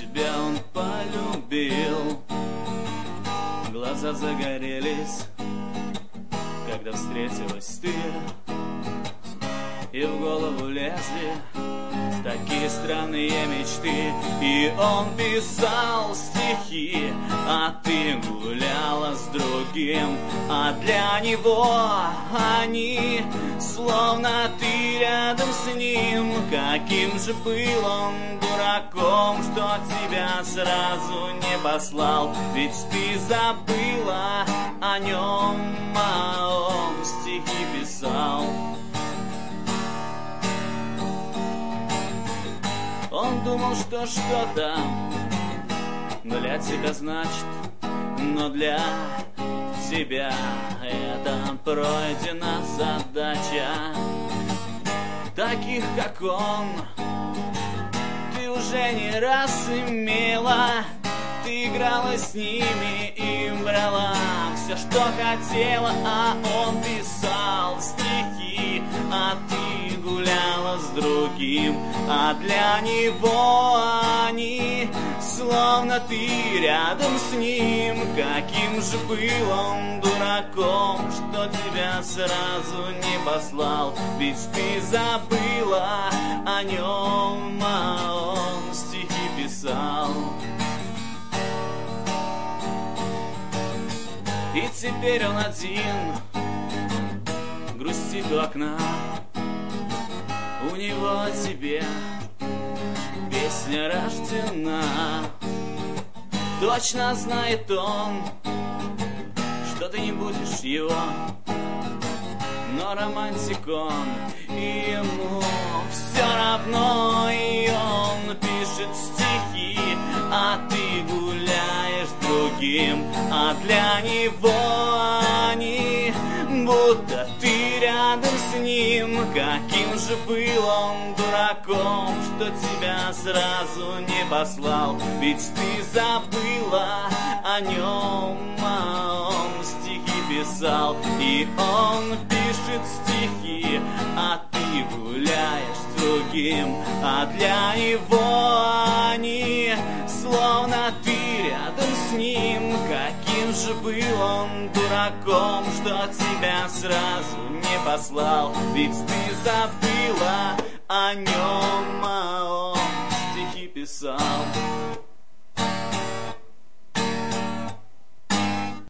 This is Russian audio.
тебя он полюбил. Глаза загорелись, когда встретилась ты, и в голову лезли такие странные мечты. И он писал стихи, а ты гуляла с другим, а для него они словно ты рядом с ним. Каким же был он дураком, что тебя сразу не послал? Ведь ты забыла о нем, а он стихи писал. Он думал, что что-то для тебя значит, но для тебя это пройдена задача. Таких, как он, ты уже не раз имела. Ты играла с ними и брала все, что хотела, а он писал стихи, а ты гуляла с другим, а для него они словно ты рядом с ним. Каким же был он дураком, что тебя сразу не послал? Ведь ты забыла о нем, а он стихи писал. И теперь он один грустит у окна. У него о тебе песня рождена. Точно знает он, что ты не будешь его, но романтик он, и ему все равно. И он пишет стихи, а ты гуляешь с другим, а для него они будто ты рядом с ним. Каким же был он дураком, что тебя сразу не послал? Ведь ты забыла о нем, а он стихи писал. И он пишет стихи, а ты гуляешь с другим, а для него они словно ты рядом с ним. Каким же был он дураком, что тебя сразу не послал? Ведь ты забыла о нем, а он стихи писал.